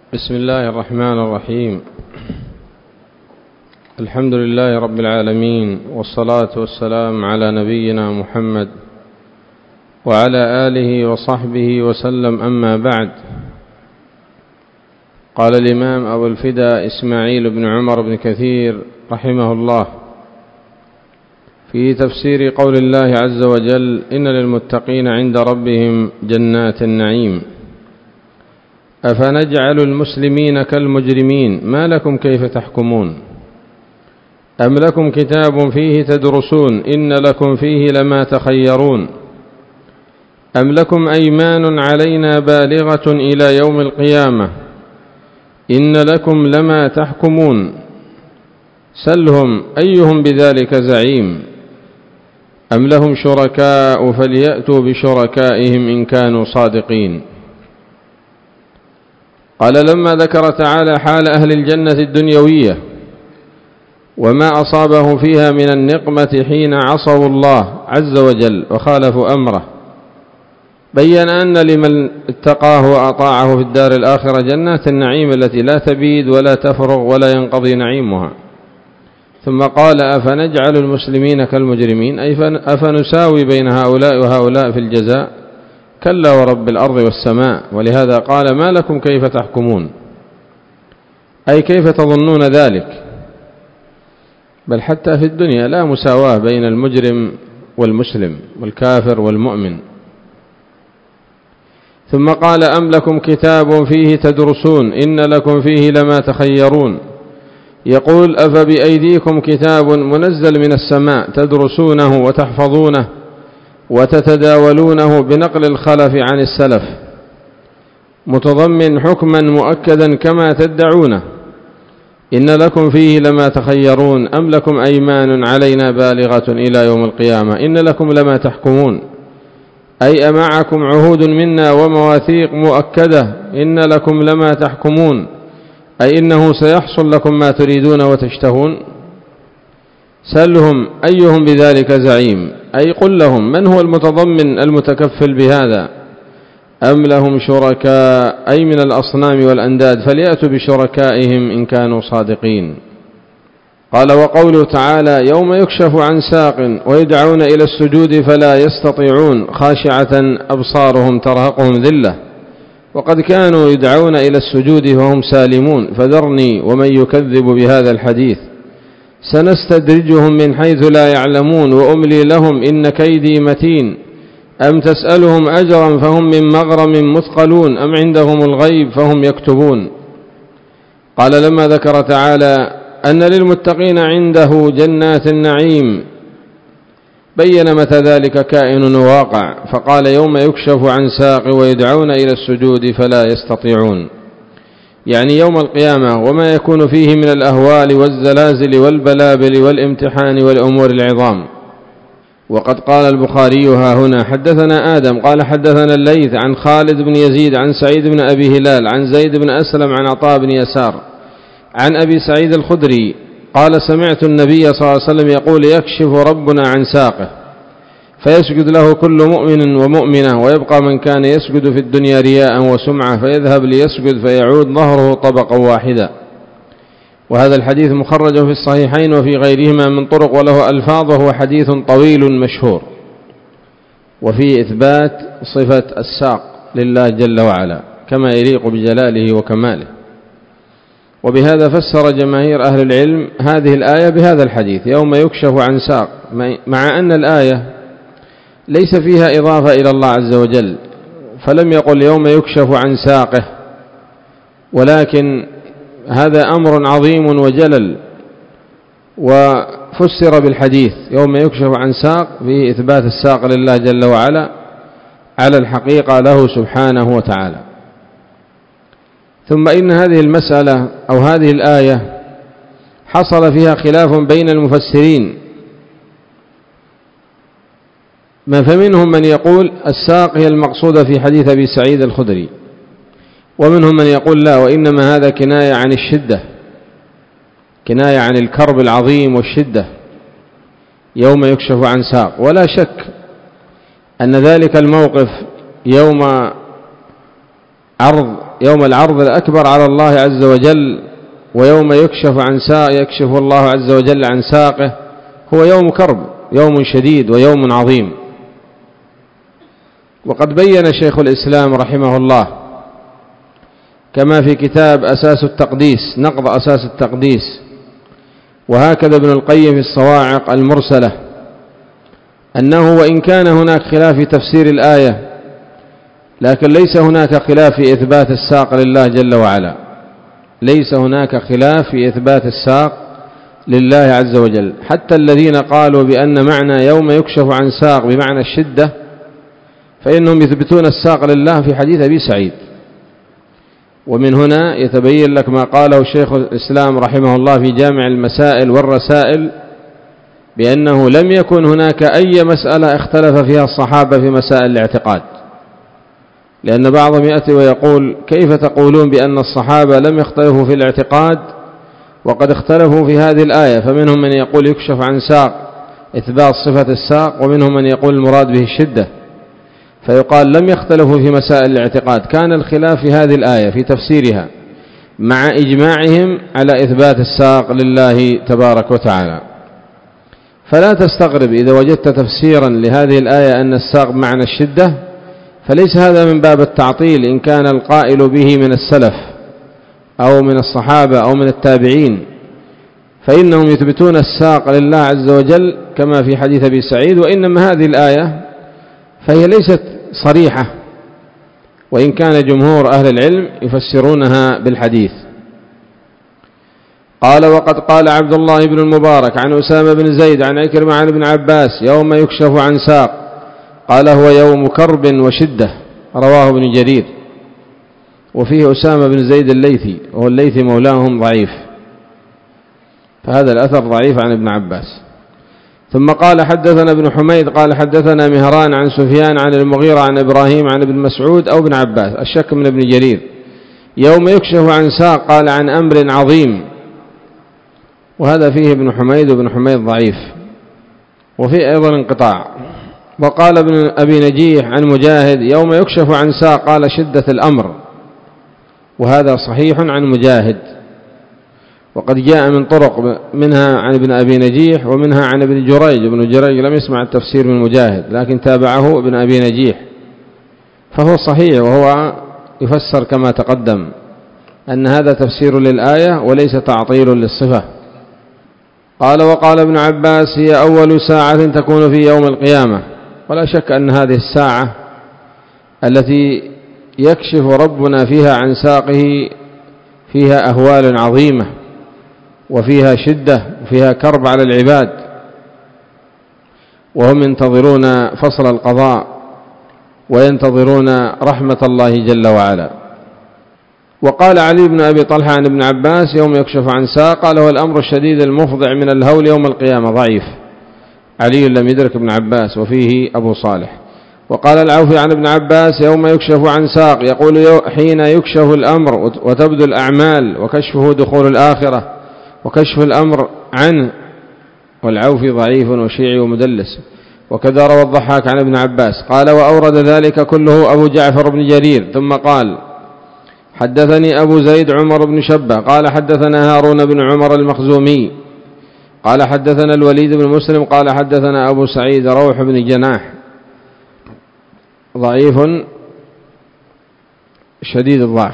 بسم الله الرحمن الرحيم. الحمد لله رب العالمين، والصلاة والسلام على نبينا محمد وعلى آله وصحبه وسلم. أما بعد، قال الإمام أبو الفداء إسماعيل بن عمر بن كثير رحمه الله في تفسير قول الله عز وجل: إن للمتقين عند ربهم جنات النعيم. أفنجعل المسلمين كالمجرمين ما لكم كيف تحكمون أم لكم كتاب فيه تدرسون إن لكم فيه لما تخيرون أم لكم أيمان علينا بالغة إلى يوم القيامة إن لكم لما تحكمون سلهم أيهم بذلك زعيم أم لهم شركاء فليأتوا بشركائهم إن كانوا صادقين. قال: لما ذكر تعالى حال أهل الجنة الدنيوية وما أصابه فيها من النقمة حين عصوا الله عز وجل وخالفوا أمره، بيّن أن لمن اتقاه وأطاعه في الدار الآخرة جنات النعيم التي لا تبيد ولا تفرغ ولا ينقضي نعيمها. ثم قال: أفنجعل المسلمين كالمجرمين، أي أفنساوي بين هؤلاء وهؤلاء في الجزاء؟ كلا ورب الأرض والسماء. ولهذا قال: ما لكم كيف تحكمون، أي كيف تظنون ذلك؟ بل حتى في الدنيا لا مساواة بين المجرم والمسلم والكافر والمؤمن. ثم قال: أم لكم كتاب فيه تدرسون إن لكم فيه لما تخيرون. يقول: أفبأيديكم كتاب منزل من السماء تدرسونه وتحفظونه وتتداولونه بنقل الخلف عن السلف، متضمن حكما مؤكدا كما تدعونه، إن لكم فيه لما تخيرون أم لكم أيمان علينا بالغة إلى يوم القيامة إن لكم لما تحكمون، أي أمعكم عهود منا ومواثيق مؤكدة إن لكم لما تحكمون، أي إنه سيحصل لكم ما تريدون وتشتهون. سلهم أيهم بذلك زعيم، أي قل لهم من هو المتضمن المتكفل بهذا؟ أم لهم شركاء، أي من الأصنام والأنداد، فليأتوا بشركائهم إن كانوا صادقين. قال: وقوله تعالى: يوم يكشف عن ساق ويدعون إلى السجود فلا يستطيعون خاشعة أبصارهم ترهقهم ذلة وقد كانوا يدعون إلى السجود وهم سالمون فذرني ومن يكذب بهذا الحديث سنستدرجهم من حيث لا يعلمون وأملي لهم إن كيدي متين أم تسألهم أجرا فهم من مغرم مثقلون أم عندهم الغيب فهم يكتبون. قال: لما ذكر تعالى أن للمتقين عنده جنات النعيم بين متى ذلك كائن وواقع، فقال: يوم يكشف عن ساق ويدعون إلى السجود فلا يستطيعون، يعني يوم القيامة وما يكون فيه من الأهوال والزلازل والبلابل والامتحان والأمور العظام. وقد قال البخاري ها هنا: حدثنا آدم قال حدثنا الليث عن خالد بن يزيد عن سعيد بن أبي هلال عن زيد بن أسلم عن عطاء بن يسار عن أبي سعيد الخدري قال: سمعت النبي صلى الله عليه وسلم يقول: يكشف ربنا عن ساقه فيسجد له كل مؤمن ومؤمنة ويبقى من كان يسجد في الدنيا رياء وسمعة فيذهب ليسجد فيعود ظهره طبقا واحدا. وهذا الحديث مخرج في الصحيحين وفي غيرهما من طرق وله ألفاظ وهو حديث طويل مشهور، وفي إثبات صفة الساق لله جل وعلا كما يليق بجلاله وكماله. وبهذا فسر جماهير أهل العلم هذه الآية بهذا الحديث: يوم يكشف عن ساق، مع أن الآية ليس فيها إضافة إلى الله عز وجل، فلم يقل يوم يكشف عن ساقه، ولكن هذا أمر عظيم وجلل، وفسر بالحديث يوم يكشف عن ساق فيه إثبات الساق لله جل وعلا على الحقيقة له سبحانه وتعالى. ثم إن هذه المسألة أو هذه الآية حصل فيها خلاف بين المفسرين، فمنهم من يقول الساق هي المقصودة في حديث أبي سعيد الخدري، ومنهم من يقول لا، وإنما هذا كناية عن الشدة، كناية عن الكرب العظيم والشدة، يوم يكشف عن ساق. ولا شك أن ذلك الموقف يوم عرض يوم العرض الأكبر على الله عز وجل، ويوم يكشف الله عز وجل عن ساقه، هو يوم كرب، يوم شديد ويوم عظيم. وقد بين شيخ الإسلام رحمه الله كما في كتاب أساس التقديس، نقض أساس التقديس، وهكذا ابن القيم في الصواعق المرسلة، أنه وإن كان هناك خلاف في تفسير الآية، لكن ليس هناك خلاف في إثبات الساق لله جل وعلا، ليس هناك خلاف في إثبات الساق لله عز وجل. حتى الذين قالوا بأن معنى يوم يكشف عن ساق بمعنى الشدة، فإنهم يثبتون الساق لله في حديث أبي سعيد. ومن هنا يتبين لك ما قاله شيخ الإسلام رحمه الله في جامع المسائل والرسائل، بأنه لم يكن هناك أي مسألة اختلف فيها الصحابة في مسائل الاعتقاد. لأن بعضهم يأتي ويقول: كيف تقولون بأن الصحابة لم يختلفوا في الاعتقاد وقد اختلفوا في هذه الآية؟ فمنهم من يقول يكشف عن ساق إثبات صفة الساق، ومنهم من يقول المراد به الشدة. فيقال لم يختلفوا في مسائل الاعتقاد، كان الخلاف في هذه الآية في تفسيرها، مع إجماعهم على إثبات الساق لله تبارك وتعالى. فلا تستغرب إذا وجدت تفسيرا لهذه الآية أن الساق معنى الشدة، فليس هذا من باب التعطيل إن كان القائل به من السلف أو من الصحابة أو من التابعين، فإنهم يثبتون الساق لله عز وجل كما في حديث أبي سعيد. وإنما هذه الآية فهي ليست صريحة، وإن كان جمهور أهل العلم يفسرونها بالحديث. قال: وقد قال عبد الله بن المبارك عن أسامة بن زيد عن عكرمة عن ابن عباس: يوم يكشف عن ساق، قال: هو يوم كرب وشدة. رواه ابن جرير. وفيه أسامة بن زيد الليثي، وهو الليثي مولاهم ضعيف، فهذا الأثر ضعيف عن ابن عباس. ثم قال: حدثنا ابن حميد قال: حدثنا مهران عن سفيان عن المغيرة عن إبراهيم عن ابن مسعود أو ابن عباس، الشك من ابن جرير. يوم يكشف عن ساق، قال: عن أمر عظيم. وهذا فيه ابن حميد، وابن حميد ضعيف، وفيه أيضا انقطاع. وقال ابن أبي نجيح عن مجاهد: يوم يكشف عن ساق، قال: شدة الأمر. وهذا صحيح عن مجاهد. وقد جاء من طرق، منها عن ابن أبي نجيح ومنها عن ابن جريج. ابن جريج لم يسمع التفسير من مجاهد، لكن تابعه ابن أبي نجيح، فهو صحيح، وهو يفسر كما تقدم أن هذا تفسير للآية وليس تعطيل للصفة. قال: وقال ابن عباس: هي أول ساعة تكون في يوم القيامة. ولا شك أن هذه الساعة التي يكشف ربنا فيها عن ساقه فيها أهوال عظيمة، وفيها شدة، وفيها كرب على العباد، وهم ينتظرون فصل القضاء وينتظرون رحمة الله جل وعلا. وقال علي بن أبي طلحة عن ابن عباس: يوم يكشف عن ساق، قال: هو الأمر الشديد المفضع من الهول يوم القيامة. ضعيف، علي لم يدرك ابن عباس، وفيه أبو صالح. وقال العوفي عن ابن عباس: يوم يكشف عن ساق، يقول: حين يكشف الأمر وتبدو الأعمال، وكشفه دخول الآخرة، وكشف الأمر عنه. والعوفي ضعيف وشيعي ومدلس. وكذا روى الضحاك عن ابن عباس قال: وأورد ذلك كله أبو جعفر بن جرير. ثم قال: حدثني أبو زيد عمر بن شبة قال: حدثنا هارون بن عمر المخزومي قال: حدثنا الوليد بن مسلم قال: حدثنا أبو سعيد روح بن جناح، ضعيف شديد الضعف،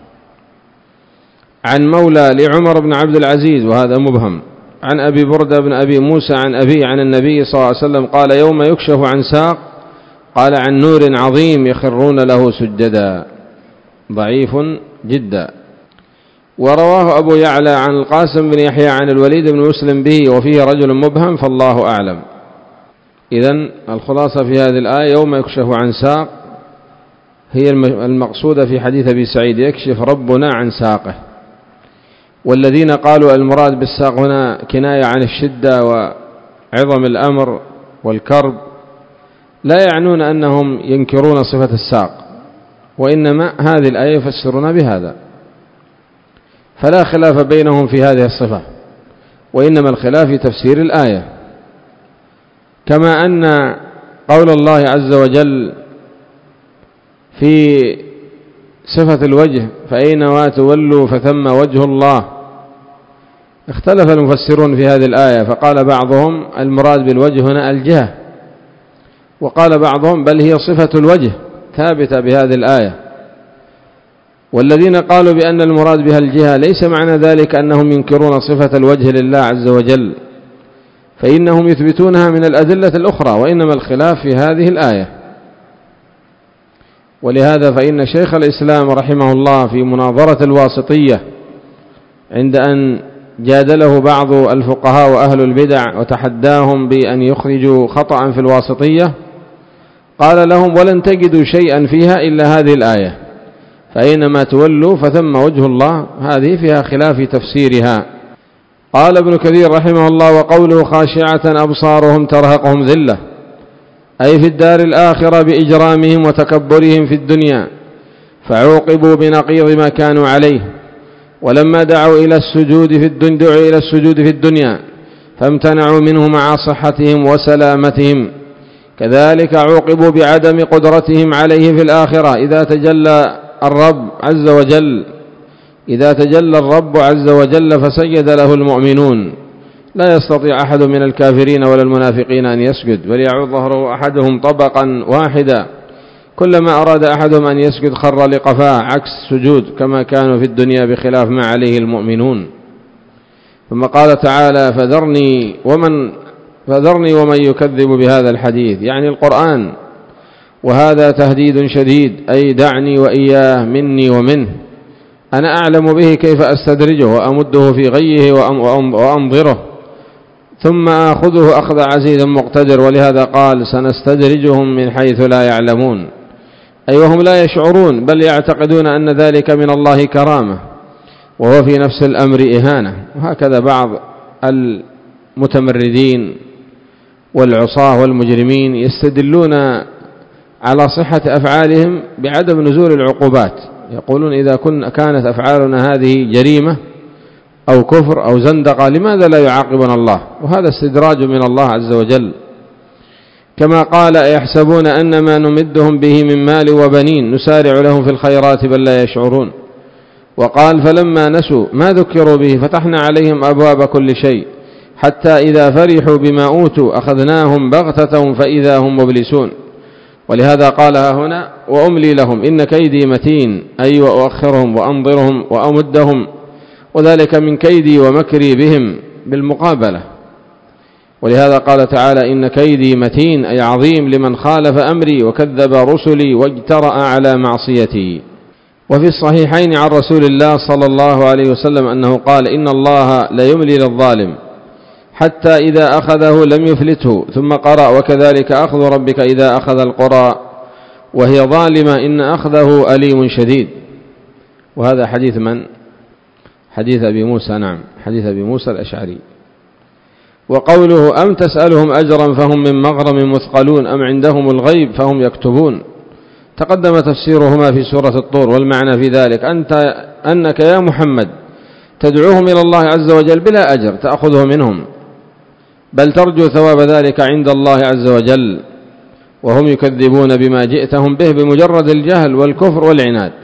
عن مولى لعمر بن عبد العزيز، وهذا مبهم، عن أبي بردة بن أبي موسى عن أبي عن النبي صلى الله عليه وسلم قال: يوم يكشف عن ساق، قال: عن نور عظيم يخرون له سجدا. ضعيف جدا. ورواه أبو يعلى عن القاسم بن يحيى عن الوليد بن مسلم به، وفيه رجل مبهم، فالله أعلم. إذن الخلاصة في هذه الآية: يوم يكشف عن ساق هي المقصودة في حديث أبي سعيد: يكشف ربنا عن ساقه. والذين قالوا المراد بالساق هنا كناية عن الشدة وعظم الأمر والكرب، لا يعنون أنهم ينكرون صفة الساق، وإنما هذه الآية يفسرون بهذا، فلا خلاف بينهم في هذه الصفة، وإنما الخلاف في تفسير الآية. كما أن قول الله عز وجل في صفة الوجه فأينما تولوا فثم وجه الله. اختلف المفسرون في هذه الآية، فقال بعضهم المراد بالوجه هنا الجهة، وقال بعضهم بل هي صفة الوجه ثابتة بهذه الآية. والذين قالوا بأن المراد بها الجهة ليس معنى ذلك أنهم ينكرون صفة الوجه لله عز وجل، فإنهم يثبتونها من الأدلة الأخرى، وإنما الخلاف في هذه الآية. ولهذا فإن شيخ الإسلام رحمه الله في مناظرة الواسطية عند أن جادله بعض الفقهاء وأهل البدع وتحداهم بأن يخرجوا خطأ في الواسطية، قال لهم ولن تجدوا شيئا فيها إلا هذه الآية، فأينما تولوا فثم وجه الله، هذه فيها خلاف تفسيرها. قال ابن كثير رحمه الله: وقوله خاشعة أبصارهم ترهقهم ذلة، أي في الدار الآخرة بإجرامهم وتكبرهم في الدنيا، فعوقبوا بنقيض ما كانوا عليه. ولما دعوا إلى السجود في الدنيا فامتنعوا منه مع صحتهم وسلامتهم، كذلك عوقبوا بعدم قدرتهم عليه في الآخرة إذا تجلى الرب عز وجل فسجد له المؤمنون. لا يستطيع أحد من الكافرين ولا المنافقين أن يسجد، وليعود ظهره أحدهم طبقا واحدا، كلما أراد أحدهم أن يسجد خر لقفاه، عكس السجود كما كانوا في الدنيا بخلاف ما عليه المؤمنون. ثم قال تعالى: فذرني ومن يكذب بهذا الحديث، يعني القرآن، وهذا تهديد شديد، أي دعني وإياه مني ومنه، أنا أعلم به كيف أستدرجه وأمده في غيه وأنظره، ثم أخذه أخذ عزيز مقتدر. ولهذا قال: سنستدرجهم من حيث لا يعلمون، أي وهم لا يشعرون، بل يعتقدون أن ذلك من الله كرامة، وهو في نفس الأمر إهانة. وهكذا بعض المتمردين والعصاة والمجرمين يستدلون على صحة أفعالهم بعدم نزول العقوبات، يقولون إذا كانت أفعالنا هذه جريمة أو كفر أو زندقة لماذا لا يعاقبنا الله؟ وهذا استدراج من الله عز وجل. كما قال: يحسبون أن ما نمدهم به من مال وبنين نسارع لهم في الخيرات بل لا يشعرون. وقال: فلما نسوا ما ذكروا به فتحنا عليهم أبواب كل شيء حتى إذا فرحوا بما أوتوا أخذناهم بغتة فإذا هم مبلسون. ولهذا قالها هنا: وأملي لهم إن كيدي متين، أي وأؤخرهم وأنظرهم وأمدهم، وذلك من كيدي ومكري بهم بالمقابلة. ولهذا قال تعالى: إن كيدي متين، أي عظيم لمن خالف أمري وكذب رسلي واجترأ على معصيتي. وفي الصحيحين عن رسول الله صلى الله عليه وسلم أنه قال: إن الله لا يملي للظالم حتى إذا أخذه لم يفلته، ثم قرأ: وكذلك أخذ ربك إذا أخذ القرى وهي ظالمة إن أخذه أليم شديد. وهذا حديث من؟ حديث أبي موسى، نعم، حديث أبي موسى الأشعري. وقوله: أم تسألهم أجرا فهم من مغرم مثقلون أم عندهم الغيب فهم يكتبون، تقدم تفسيرهما في سورة الطور. والمعنى في ذلك أنك يا محمد تدعوهم إلى الله عز وجل بلا أجر تأخذه منهم، بل ترجو ثواب ذلك عند الله عز وجل، وهم يكذبون بما جئتهم به بمجرد الجهل والكفر والعناد.